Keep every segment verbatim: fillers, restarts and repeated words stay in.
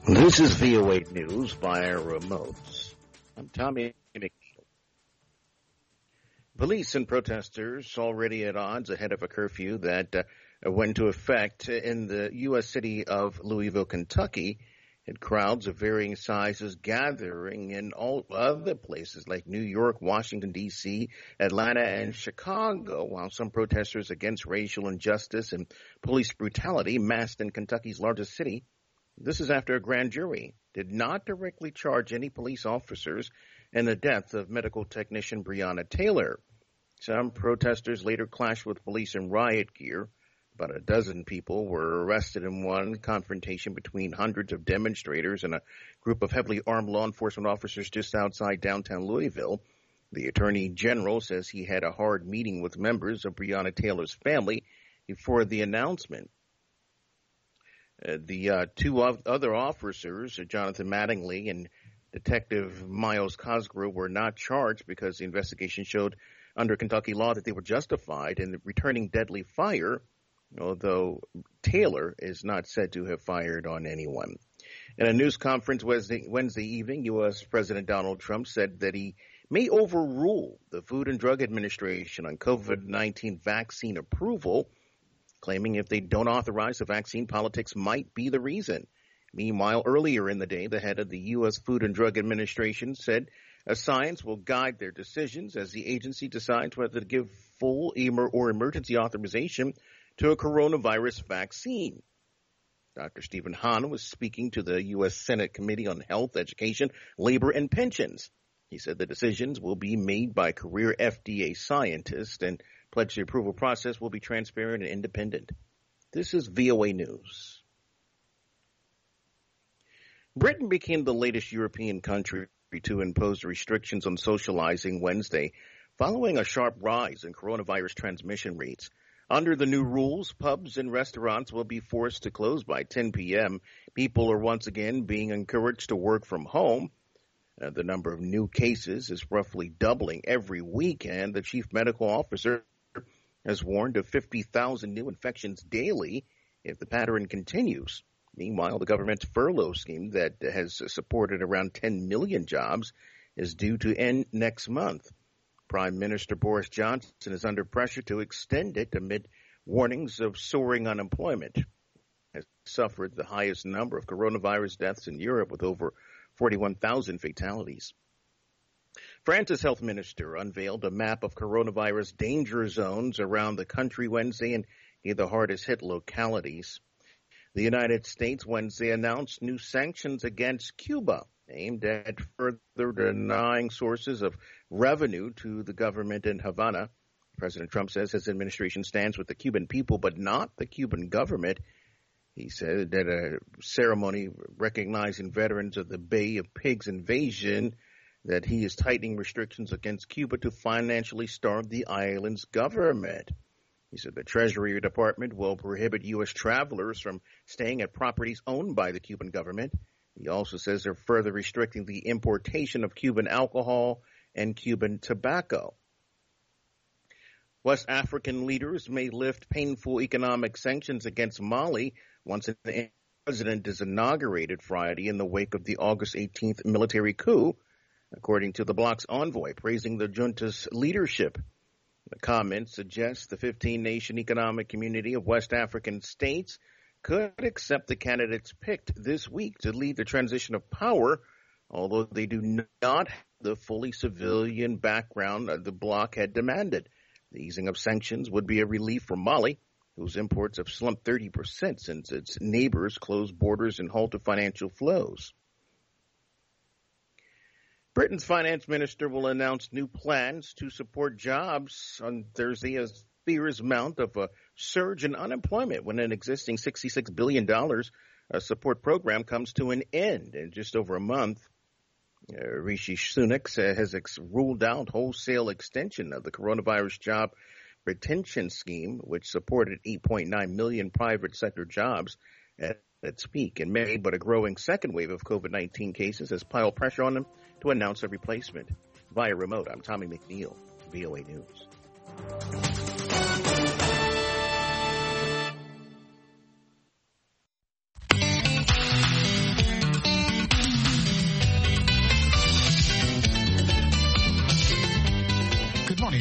This is V O A News via remote. I'm Tommy McNeil. Police and protesters already at odds ahead of a curfew that uh, went into effect in the U S city of Louisville, Kentucky. Had crowds of varying sizes gathering in all other places like New York, Washington, D C, Atlanta, and Chicago, while some protesters against racial injustice and police brutality massed in Kentucky's largest city. This is after a grand jury did not directly charge any police officers in the death of medical technician Breonna Taylor. Some protesters later clashed with police in riot gear. About a dozen people were arrested in one confrontation between hundreds of demonstrators and a group of heavily armed law enforcement officers just outside downtown Louisville. The Attorney General says he had a hard meeting with members of Breonna Taylor's family before the announcement. Uh, the uh, two other officers, Jonathan Mattingly and Detective Miles Cosgrove, were not charged because the investigation showed under Kentucky law that they were justified in returning deadly fire, although Taylor is not said to have fired on anyone. In a news conference Wednesday, Wednesday evening, U S President Donald Trump said that he may overrule the Food and Drug Administration on COVID nineteen vaccine approval, claiming if they don't authorize the vaccine, politics might be the reason. Meanwhile, earlier in the day, the head of the U S Food and Drug Administration said a science will guide their decisions as the agency decides whether to give full or emergency authorization to a coronavirus vaccine. Doctor Stephen Hahn was speaking to the U S Senate Committee on Health, Education, Labor, and Pensions. He said the decisions will be made by career F D A scientists and pledged the approval process will be transparent and independent. This is V O A News. Britain became the latest European country to impose restrictions on socializing Wednesday, following a sharp rise in coronavirus transmission rates. Under the new rules, pubs and restaurants will be forced to close by ten p.m. People are once again being encouraged to work from home. Uh, the number of new cases is roughly doubling every week, and the chief medical officer has warned of fifty thousand new infections daily if the pattern continues. Meanwhile, the government's furlough scheme that has supported around ten million jobs is due to end next month. Prime Minister Boris Johnson is under pressure to extend it amid warnings of soaring unemployment. Has suffered the highest number of coronavirus deaths in Europe with over forty-one thousand fatalities. France's health minister unveiled a map of coronavirus danger zones around the country Wednesday and gave the hardest hit localities. The United States Wednesday announced new sanctions against Cuba, aimed at further denying sources of revenue to the government in Havana. President Trump says his administration stands with the Cuban people, but not the Cuban government. He said at a ceremony recognizing veterans of the Bay of Pigs invasion that he is tightening restrictions against Cuba to financially starve the island's government. He said the Treasury Department will prohibit U S travelers from staying at properties owned by the Cuban government. He also says they're further restricting the importation of Cuban alcohol and Cuban tobacco. West African leaders may lift painful economic sanctions against Mali once the president is inaugurated Friday in the wake of the August eighteenth military coup, according to the bloc's envoy, praising the junta's leadership. The comment suggests the fifteen-nation economic community of West African states could accept the candidates picked this week to lead the transition of power, although they do not have the fully civilian background the bloc had demanded. The easing of sanctions would be a relief for Mali, whose imports have slumped thirty percent since its neighbors closed borders and halted financial flows. Britain's finance minister will announce new plans to support jobs on Thursday as fears mount of a surge in unemployment when an existing sixty-six billion dollars support program comes to an end in just over a month. Uh, Rishi Sunak has ex- ruled out wholesale extension of the coronavirus job retention scheme, which supported eight point nine million private sector jobs at its peak in May, but a growing second wave of COVID nineteen cases has piled pressure on them to announce a replacement. Via remote, I'm Tommy McNeil, V O A News.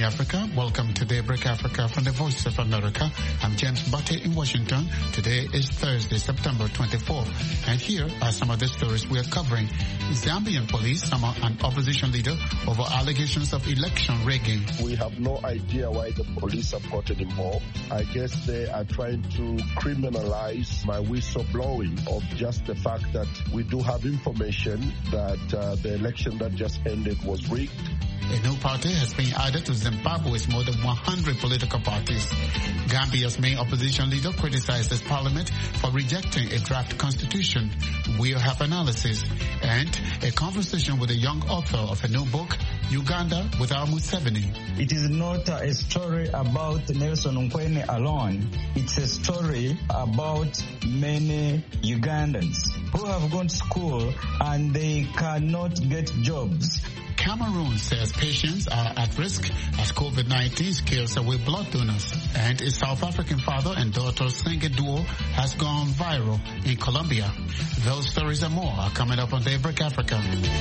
Africa. Welcome to Daybreak Africa from the Voice of America. I'm James Butte in Washington. Today is Thursday, September twenty-fourth. And here are some of the stories we are covering. Zambian police summon an opposition leader over allegations of election rigging. We have no idea why the police have gotten involved. I guess they are trying to criminalize my whistleblowing of just the fact that we do have information that uh, the election that just ended was rigged. A new party has been added to Zimbabwe's more than one hundred political parties. Gambia's main opposition leader criticizes parliament for rejecting a draft constitution. We'll have analysis and a conversation with a young author of a new book, Uganda Without Museveni. It is not a story about Nelson Nkwene alone. It's a story about many Ugandans who have gone to school and they cannot get jobs. Cameroon says patients are at risk as COVID nineteen scares away blood donors. And a South African father and daughter singing duo has gone viral in Colombia. Those stories and more are coming up on Daybreak Africa.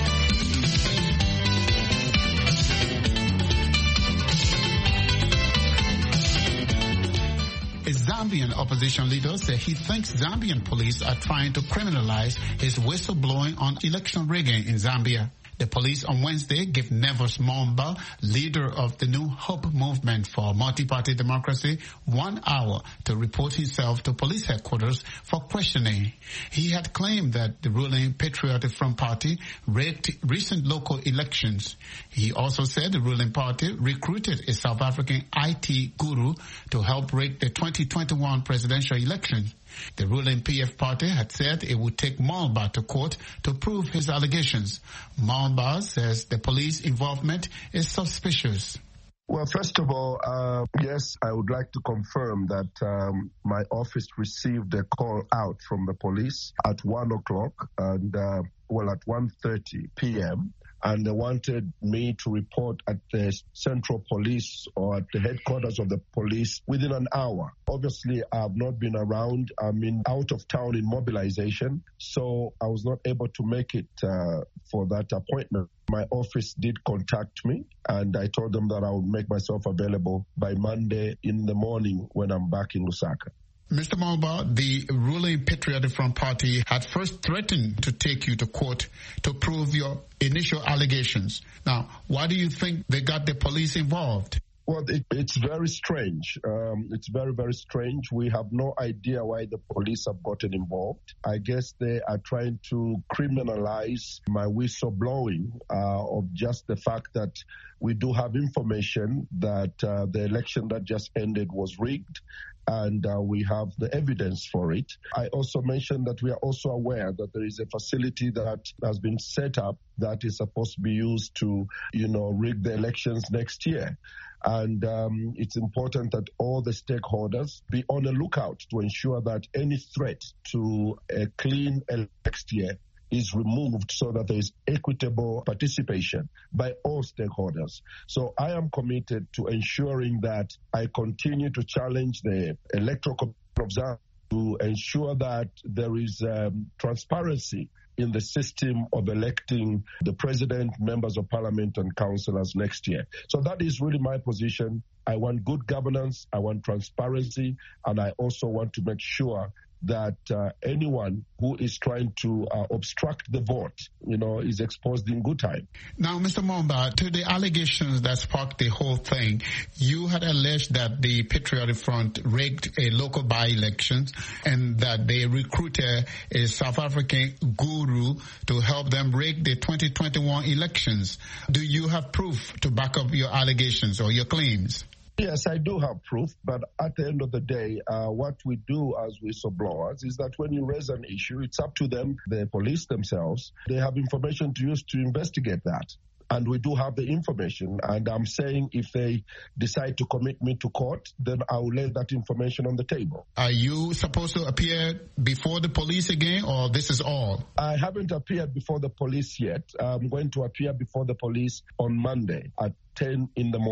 A Zambian opposition leader said he thinks Zambian police are trying to criminalize his whistleblowing on election rigging in Zambia. The police on Wednesday gave Nevers Momba, leader of the New Hope movement for multi-party democracy, one hour to report himself to police headquarters for questioning. He had claimed that the ruling Patriotic Front Party rigged recent local elections. He also said the ruling party recruited a South African I T guru to help rig the twenty twenty-one presidential election. The ruling P F party had said it would take Momba to court to prove his allegations. Momba says the police involvement is suspicious. Well, first of all, uh, yes, I would like to confirm that um, my office received a call out from the police at one o'clock and, uh, well, at one thirty p.m. And they wanted me to report at the Central Police or at the headquarters of the police within an hour. Obviously, I have not been around. I'm in out of town in mobilization, so I was not able to make it uh, for that appointment. My office did contact me, and I told them that I would make myself available by Monday in the morning when I'm back in Lusaka. Mister Momba, the ruling Patriotic Front Party had first threatened to take you to court to prove your initial allegations. Now, why do you think they got the police involved? Well, it, it's very strange. Um, it's very, very strange. We have no idea why the police have gotten involved. I guess they are trying to criminalize my whistleblowing uh, of just the fact that we do have information that uh, the election that just ended was rigged, and uh, we have the evidence for it. I also mentioned that we are also aware that there is a facility that has been set up that is supposed to be used to, you know, rig the elections next year. And um, it's important that all the stakeholders be on the lookout to ensure that any threat to a clean next year is removed so that there is equitable participation by all stakeholders. So I am committed to ensuring that I continue to challenge the electoral commission to ensure that there is um, transparency in the system of electing the president, members of parliament, and councillors next year. So that is really my position. I want good governance, I want transparency, and I also want to make sure that uh, anyone who is trying to uh, obstruct the vote, you know, is exposed in good time. Now, Mister Momba, to the allegations that sparked the whole thing, you had alleged that the Patriotic Front rigged a local by-elections and that they recruited a South African guru to help them rig the twenty twenty-one elections. Do you have proof to back up your allegations or your claims? Yes, I do have proof, but at the end of the day, uh, what we do as whistleblowers is that when you raise an issue, it's up to them, the police themselves. They have information to use to investigate that. And we do have the information. And I'm saying if they decide to commit me to court, then I will lay that information on the table. Are you supposed to appear before the police again, or this is all? I haven't appeared before the police yet. I'm going to appear before the police on Monday at ten in the morning.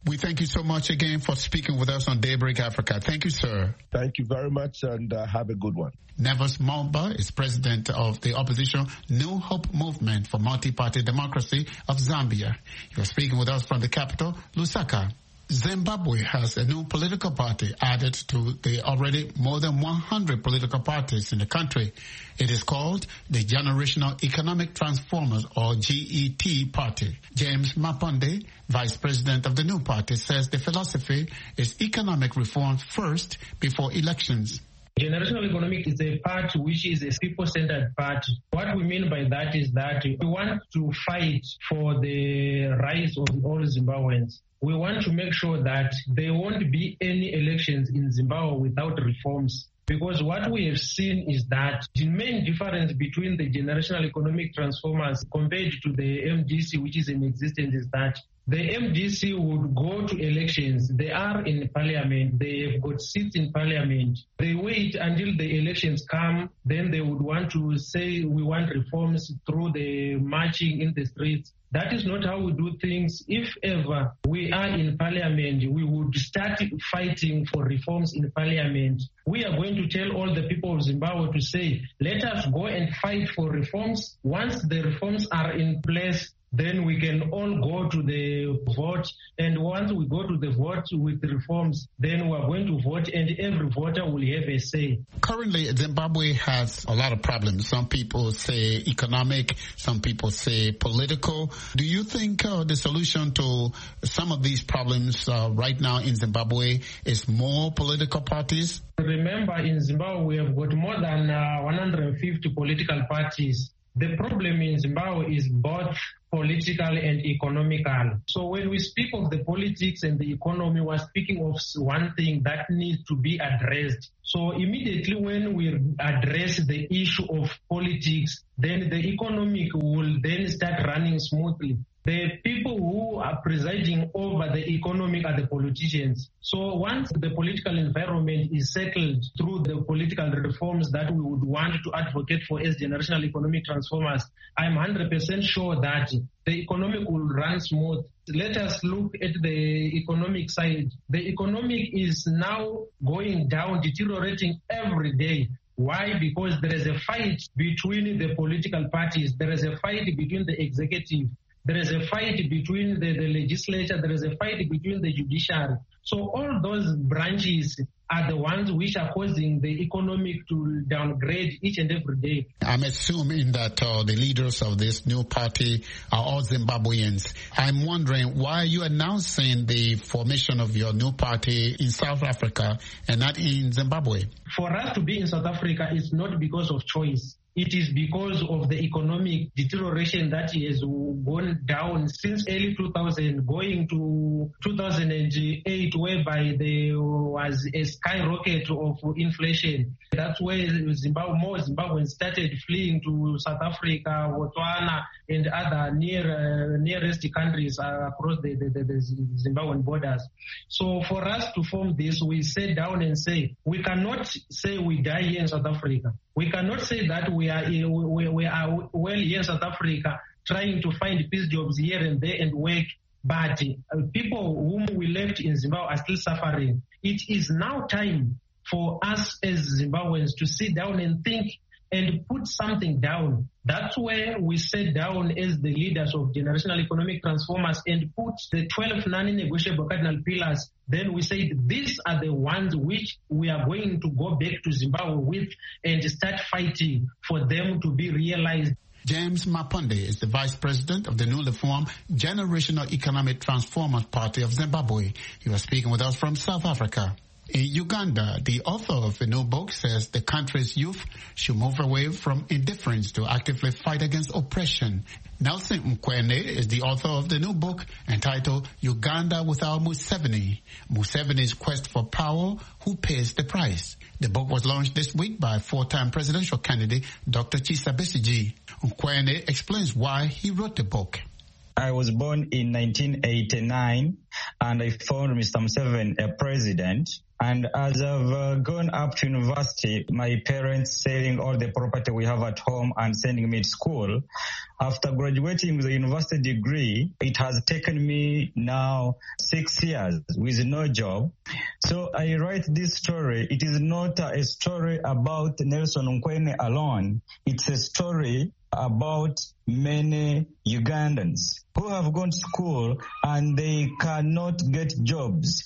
We thank you so much again for speaking with us on Daybreak Africa. Thank you, sir. Thank you very much, and uh, have a good one. Nevers Momba is president of the opposition New Hope Movement for Multi-Party Democracy of Zambia. He was speaking with us from the capital, Lusaka. Zimbabwe has a new political party added to the already more than one hundred political parties in the country. It is called the Generational Economic Transformers, or G E T Party. James Maponde, vice president of the new party, says the philosophy is economic reform first before elections. Generational economic is a party which is a people-centered party. What we mean by that is that we want to fight for the rights of all Zimbabweans. We want to make sure that there won't be any elections in Zimbabwe without reforms. Because what we have seen is that the main difference between the generational economic transformers compared to the M D C, which is in existence, is that the M D C would go to elections. They are in parliament. They have got seats in parliament. They wait until the elections come. Then they would want to say we want reforms through the marching in the streets. That is not how we do things. If ever we are in parliament, we would start fighting for reforms in parliament. We are going to tell all the people of Zimbabwe to say, let us go and fight for reforms. Once the reforms are in place, then we can all go to the vote. And once we go to the vote with the reforms, then we are going to vote, and every voter will have a say. Currently, Zimbabwe has a lot of problems. Some people say economic, some people say political. Do you think uh, the solution to some of these problems uh, right now in Zimbabwe is more political parties? Remember, in Zimbabwe, we have got more than uh, one hundred fifty political parties. The problem in Zimbabwe is both political and economical. So when we speak of the politics and the economy, we're speaking of one thing that needs to be addressed. So immediately when we address the issue of politics, then the economic will then start running smoothly. The people who are presiding over the economic are the politicians. So once the political environment is settled through the political reforms that we would want to advocate for as generational economic transformers, I'm one hundred percent sure that the economic will run smooth. Let us look at the economic side. The economic is now going down, deteriorating every day. Why? Because there is a fight between the political parties. There is a fight between the executive. There is a fight between the, the legislature. There is a fight between the judiciary. So all those branches are the ones which are causing the economic to downgrade each and every day. I'm assuming that uh, the leaders of this new party are all Zimbabweans. I'm wondering why you are announcing the formation of your new party in South Africa and not in Zimbabwe. For us to be in South Africa is not because of choice. It is because of the economic deterioration that has gone down since early two thousand, going to two thousand eight, whereby there was a skyrocket of inflation. That's where Zimbabwe, more Zimbabweans started fleeing to South Africa, Botswana, and other near uh, nearest countries uh, across the, the, the, the Zimbabwean borders. So for us to form this, we sit down and say, we cannot say we die here in South Africa. We cannot say that we are we, we are well here in South Africa trying to find peace jobs here and there and work, but uh, people whom we left in Zimbabwe are still suffering. It is now time for us as Zimbabweans to sit down and think and put something down. That's where we sat down as the leaders of generational economic transformers and put the twelve non-negotiable cardinal pillars. Then we said these are the ones which we are going to go back to Zimbabwe with and start fighting for them to be realized. James Maponde is the vice president of the newly formed Generational Economic Transformers Party of Zimbabwe. He was speaking with us from South Africa. In Uganda, the author of the new book says the country's youth should move away from indifference to actively fight against oppression. Nelson Mkwene is the author of the new book entitled Uganda Without Museveni, Museveni's Quest for Power, Who Pays the Price. The book was launched this week by four-time presidential candidate Doctor Kizza Besigye. Mkwene explains why he wrote the book. I was born in nineteen eighty-nine and I found Mister Museveni a president And as I've uh, gone up to university, my parents selling all the property we have at home and sending me to school. After graduating with a university degree, it has taken me now six years with no job. So I write this story. It is not a story about Nelson Nkwene alone. It's a story about many Ugandans who have gone to school and they cannot get jobs,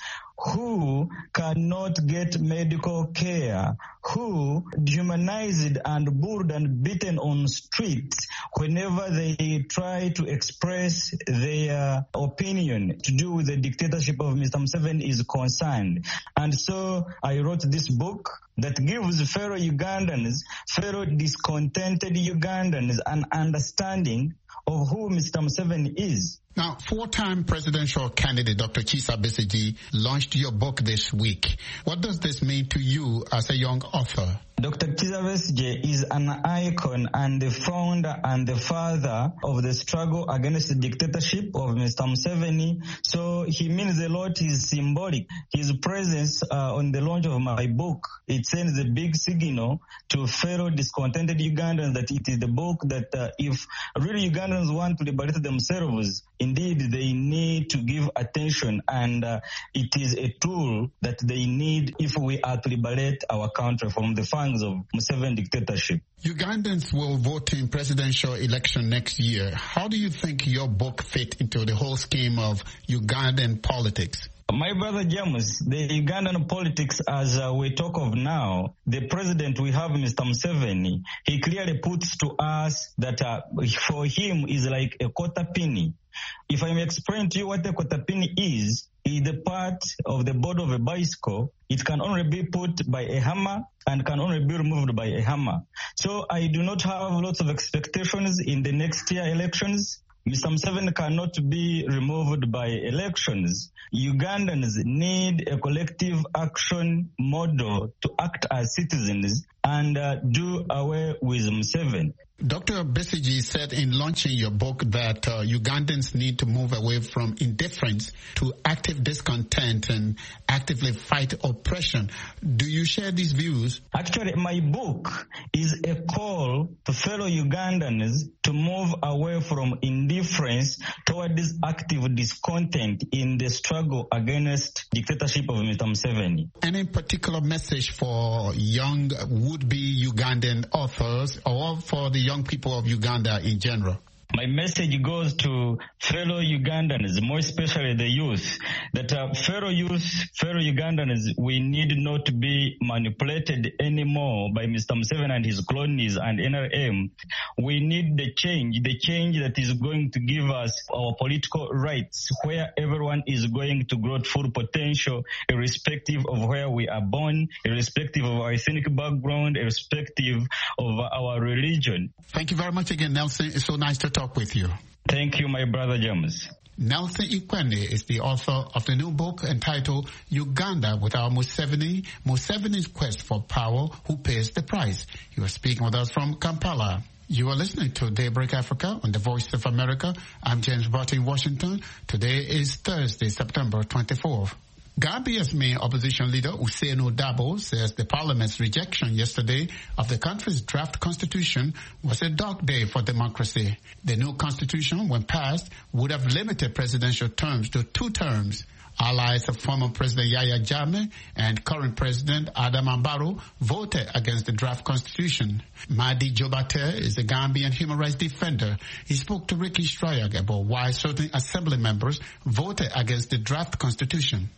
who cannot get medical care, who dehumanized and bullied and beaten on streets whenever they try to express their opinion to do with the dictatorship of Mister Museveni is concerned. And so I wrote this book that gives fellow Ugandans, fellow discontented Ugandans an understanding of who Mister Museveni is. Now, four-time presidential candidate Doctor Kizza Besigye launched your book this week. What does this mean to you as a young author? Doctor Kizza Besigye is an icon and the founder and the father of the struggle against the dictatorship of Mister Museveni. So he means a lot. He's symbolic. His presence uh, on the launch of my book, it sends a big signal to fellow discontented Ugandans that it is the book that uh, if really Ugandans want to liberate themselves, indeed they need to give attention, and uh, it is a tool that they need if we are to liberate our country from the fangs of Museveni dictatorship. Ugandans will vote in presidential election next year. How do you think your book fit into the whole scheme of Ugandan politics? My brother James, the Ugandan politics as uh, we talk of now, the president we have, Mister Museveni, he clearly puts to us that uh, for him is like a quarter penny. If I may explain to you what a quarter penny is, is the part of the board of a bicycle. It can only be put by a hammer and can only be removed by a hammer. So I do not have lots of expectations in the next year elections. Mister Museveni cannot be removed by elections. Ugandans need a collective action model to act as citizens and uh, do away with Museveni. Doctor Besigye said in launching your book that uh, Ugandans need to move away from indifference to active discontent and actively fight oppression. Do you share these views? Actually, my book is a call to fellow Ugandans to move away from indifference toward this active discontent in the struggle against dictatorship of Mister Museveni. Any particular message for young would-be Ugandan authors or for the young people of Uganda in general? My message goes to fellow Ugandans, more especially the youth, that uh, fellow youth, fellow Ugandans, we need not to be manipulated anymore by Mister Museveni and his cronies and N R M. We need the change, the change that is going to give us our political rights, where everyone is going to grow full potential, irrespective of where we are born, irrespective of our ethnic background, irrespective of our religion. Thank you very much again, Nelson. It's so nice to talk with you. Thank you, my brother James. Nelson Nkwene is the author of the new book entitled Uganda Without Museveni, Museveni's Quest for Power, Who Pays the Price. You are speaking with us from Kampala. You are listening to Daybreak Africa on the Voice of America. I'm James Barty in Washington. Today is Thursday, September twenty-fourth. Gambia's main opposition leader, Ousainou Darboe, says the parliament's rejection yesterday of the country's draft constitution was a dark day for democracy. The new constitution, when passed, would have limited presidential terms to two terms. Allies of former President Yahya Jammeh and current President Adama Barrow voted against the draft constitution. Madi Jobate is a Gambian human rights defender. He spoke to Ricky Strayag about why certain assembly members voted against the draft constitution.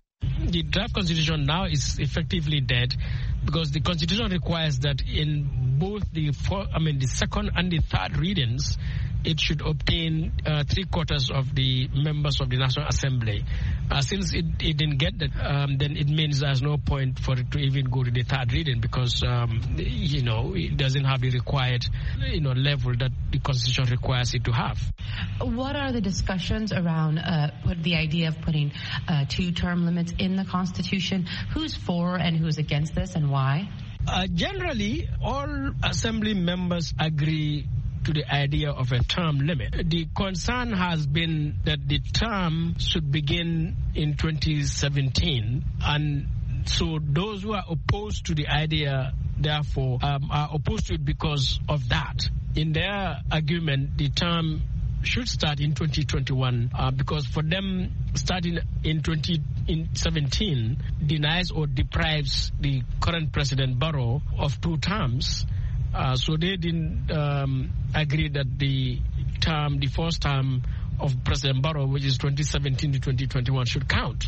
The draft constitution now is effectively dead because the constitution requires that in both the four, I mean the second and the third readings, it should obtain uh, three quarters of the members of the National Assembly. Uh, since it, it didn't get that, um, then it means there's no point for it to even go to the third reading because, um, you know, it doesn't have the required, you know, level that the Constitution requires it to have. What are the discussions around uh, put the idea of putting uh, two term limits in the Constitution? Who's for and who's against this and why? Uh, generally, all Assembly members agree to the idea of a term limit. The concern has been that the term should begin in twenty seventeen and so those who are opposed to the idea, therefore, um, are opposed to it because of that. In their argument, the term should start in twenty twenty-one uh, because for them, starting in twenty seventeen denies or deprives the current President Barrow of two terms. Uh, so they didn't um, agree that the term, the first term of President Barrow, which is twenty seventeen to twenty twenty-one, should count.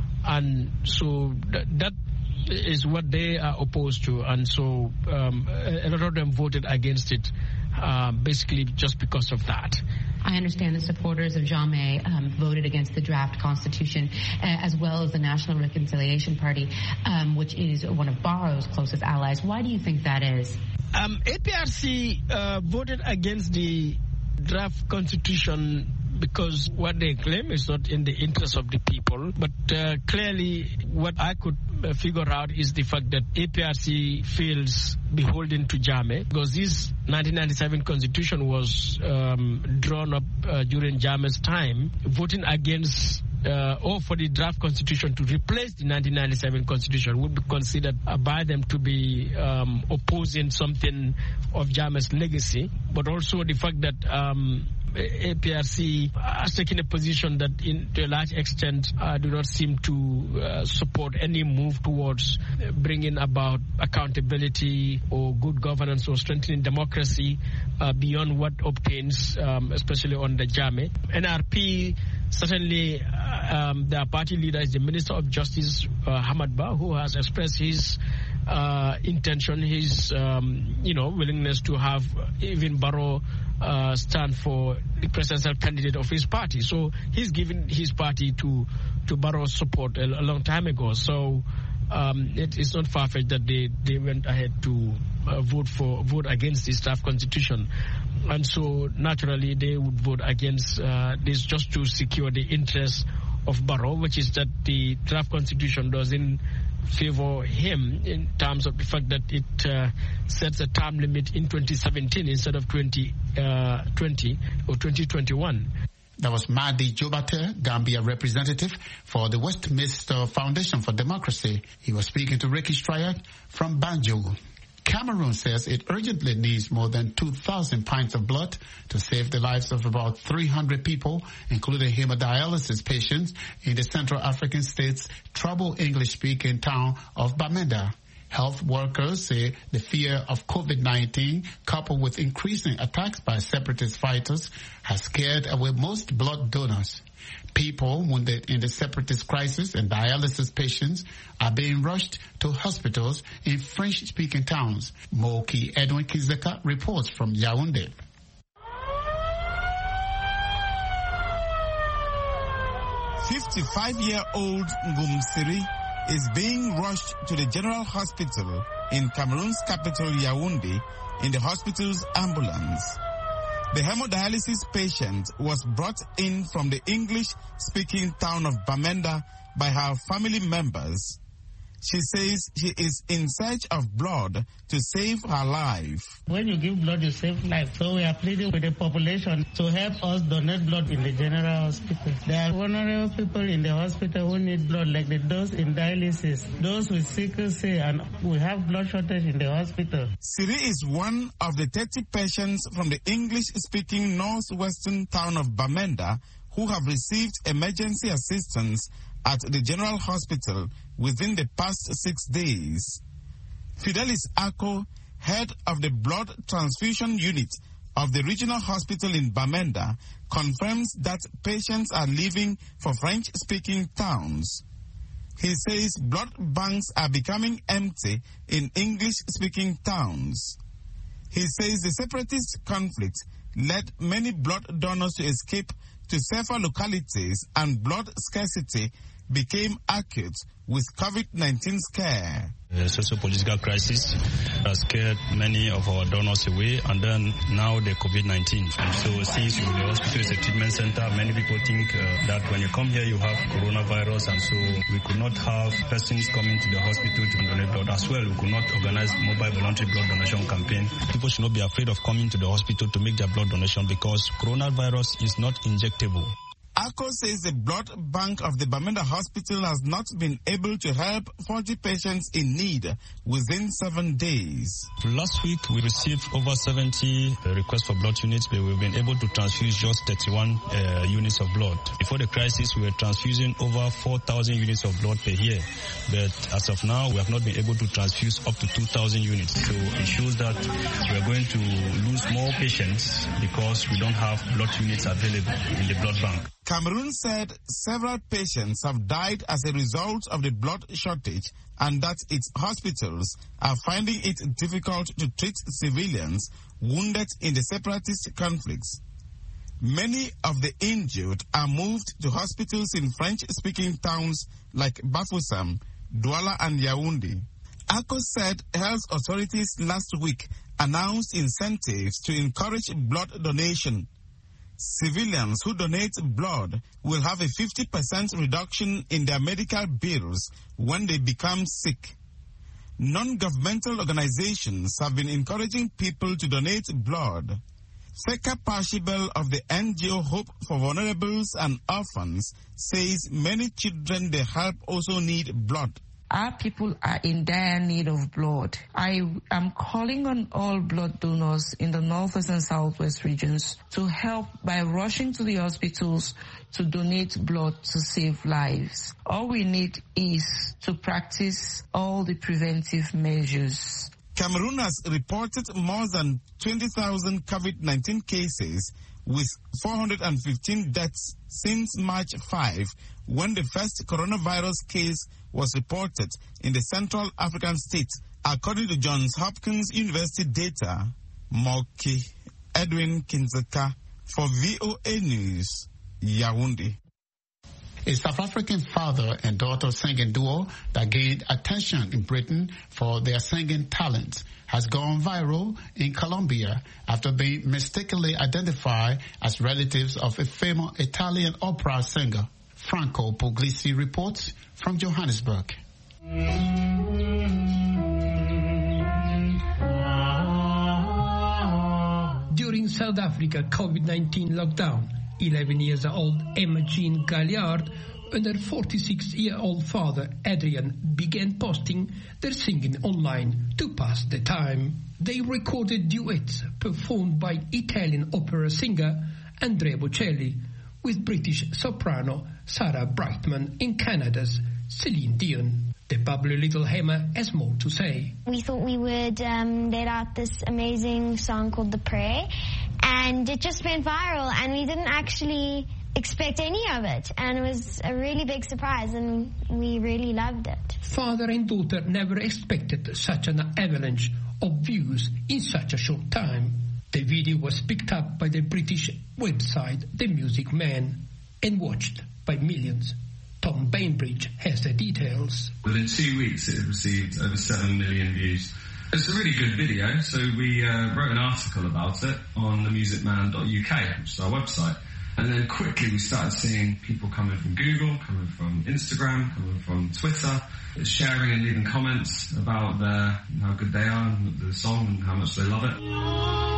And so th- that is what they are opposed to. And so um, a lot of them voted against it, uh, basically just because of that. I understand the supporters of Jammeh um, voted against the draft constitution, uh, as well as the National Reconciliation Party, um, which is one of Barrow's closest allies. Why do you think that is? Um, A P R C uh, voted against the draft constitution because what they claim is not in the interest of the people. But uh, clearly what I could uh, figure out is the fact that A P R C feels beholden to Jammeh, because this nineteen ninety-seven constitution was um, drawn up uh, during Jammeh's time, voting against Uh, or for the draft constitution to replace the nineteen ninety-seven constitution would be considered uh, by them to be um, opposing something of Jammeh's legacy, but also the fact that um, A P R C has taken a position that in, to a large extent uh, do not seem to uh, support any move towards bringing about accountability or good governance or strengthening democracy uh, beyond what obtains, um, especially on the Jammeh. N R P certainly, uh, um, their party leader is the Minister of Justice, uh, Hamad Ba, who has expressed his uh, intention, his, um, you know, willingness to have even Barrow uh, stand for the presidential candidate of his party. So he's given his party to, to Barrow's support a, a long time ago. So um, it is not far-fetched that they, they went ahead to uh, vote for vote against this draft constitution. And so, naturally, they would vote against uh, this just to secure the interests of Barrow, which is that the draft constitution doesn't favor him in terms of the fact that it uh, sets a term limit in twenty seventeen instead of twenty twenty or twenty twenty-one. That was Mahdi Jobate, Gambia representative for the Westminster Foundation for Democracy. He was speaking to Ricky Strayat from Banjul. Cameroon says it urgently needs more than two thousand pints of blood to save the lives of about three hundred people, including hemodialysis patients in the Central African state's troubled English-speaking town of Bamenda. Health workers say the fear of COVID nineteen, coupled with increasing attacks by separatist fighters, has scared away most blood donors. People wounded in the separatist crisis and dialysis patients are being rushed to hospitals in French-speaking towns. Moki Edwin Kizeka reports from Yaoundé. fifty-five-year-old Ngum Siri is being rushed to the General Hospital in Cameroon's capital Yaoundé in the hospital's ambulance. The hemodialysis patient was brought in from the English-speaking town of Bamenda by her family members. She says she is in search of blood to save her life. When you give blood, you save life. So we are pleading with the population to help us donate blood in the general hospital. There are vulnerable people in the hospital who need blood, like the those in dialysis, those with sickle cell, and we have blood shortage in the hospital. Siri is one of the thirty patients from the English-speaking northwestern town of Bamenda who have received emergency assistance at the General Hospital within the past six days. Fidelis Ako, head of the blood transfusion unit of the regional hospital in Bamenda, confirms that patients are leaving for French-speaking towns. He says blood banks are becoming empty in English-speaking towns. He says the separatist conflict led many blood donors to escape to safer localities, and blood scarcity became acute with COVID nineteen scare. The socio-political crisis has scared many of our donors away, and then now the COVID nineteen. So since the hospital is a treatment center, many people think uh, that when you come here you have coronavirus, and so we could not have persons coming to the hospital to donate blood. As well, we could not organize mobile voluntary blood donation campaign. People should not be afraid of coming to the hospital to make their blood donation because coronavirus is not injectable. ACO says the blood bank of the Bamenda Hospital has not been able to help forty patients in need within seven days. Last week, we received over seventy requests for blood units, but we've been able to transfuse just thirty-one uh, units of blood. Before the crisis, we were transfusing over four thousand units of blood per year, but as of now, we have not been able to transfuse up to two thousand units. So it shows that we are going to lose more patients because we don't have blood units available in the blood bank. Cameroon said several patients have died as a result of the blood shortage and that its hospitals are finding it difficult to treat civilians wounded in the separatist conflicts. Many of the injured are moved to hospitals in French-speaking towns like Bafoussam, Douala and Yaoundé. ACO said health authorities last week announced incentives to encourage blood donation. Civilians who donate blood will have a fifty percent reduction in their medical bills when they become sick. Non-governmental organizations have been encouraging people to donate blood. Feka Pashibel of the N G O Hope for Vulnerables and Orphans says many children they help also need blood. Our people are in dire need of blood. I am calling on all blood donors in the northwest and southwest regions to help by rushing to the hospitals to donate blood to save lives. All we need is to practice all the preventive measures. Cameroon has reported more than twenty thousand COVID nineteen cases with four hundred fifteen deaths since March fifth, when the first coronavirus case was reported in the Central African state, according to Johns Hopkins University data. Moki Edwin Kinzeka for V O A News, Yaoundé. A South African father and daughter singing duo that gained attention in Britain for their singing talents has gone viral in Colombia after being mistakenly identified as relatives of a famous Italian opera singer. Franco Puglisi reports from Johannesburg. During South Africa COVID nineteen lockdown, eleven years old Emma Jean Galliard and her forty-six-year-old father Adrian began posting their singing online to pass the time. They recorded duets performed by Italian opera singer Andrea Bocelli with British soprano Sarah Brightman in Canada's Celine Dion. The bubbly little Emma has more to say. We thought we would um, let out this amazing song called The Prayer, and it just went viral, and we didn't actually expect any of it, and it was a really big surprise, and we really loved it. Father and daughter never expected such an avalanche of views in such a short time. The video was picked up by the British website The Music Man and watched by millions. Tom Bainbridge has the details. Within two weeks it had received over seven million views. It's a really good video, so we uh, wrote an article about it on the music man dot U K, which is our website. And then quickly we started seeing people coming from Google, coming from Instagram, coming from Twitter, sharing and leaving comments about their, how good they are and the song and how much they love it.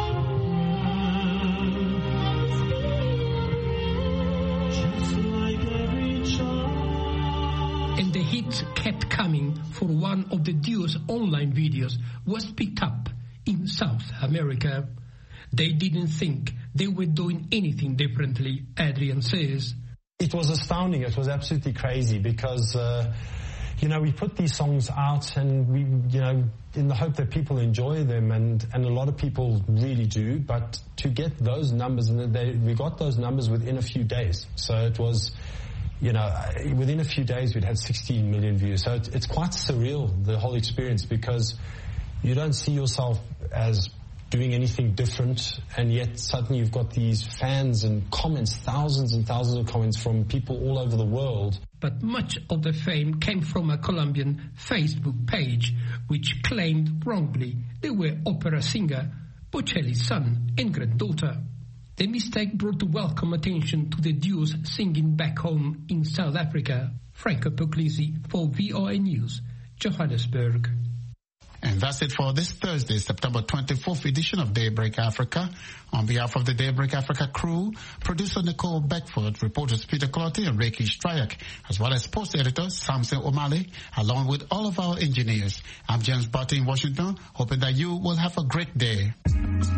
And the hits kept coming for one of the duo's online videos was picked up in South America. They didn't think they were doing anything differently, Adrian says. It was astounding. It was absolutely crazy because, uh, you know, we put these songs out and we, you know, in the hope that people enjoy them, and, and a lot of people really do, but to get those numbers, and they, we got those numbers within a few days. So it was, you know, within a few days we'd had sixteen million views. So it, it's quite surreal, the whole experience, because you don't see yourself as doing anything different, and yet suddenly you've got these fans and comments, thousands and thousands of comments from people all over the world. But much of the fame came from a Colombian Facebook page, which claimed wrongly they were opera singer Bocelli's son and granddaughter. The mistake brought welcome attention to the duo's singing back home in South Africa. Franco Puglisi for V O A News, Johannesburg. And that's it for this Thursday, September twenty-fourth edition of Daybreak Africa. On behalf of the Daybreak Africa crew, producer Nicole Beckford, reporters Peter Clotty and Reiki Strayak, as well as sports editor Samson O'Malley, along with all of our engineers. I'm James Barty in Washington, hoping that you will have a great day.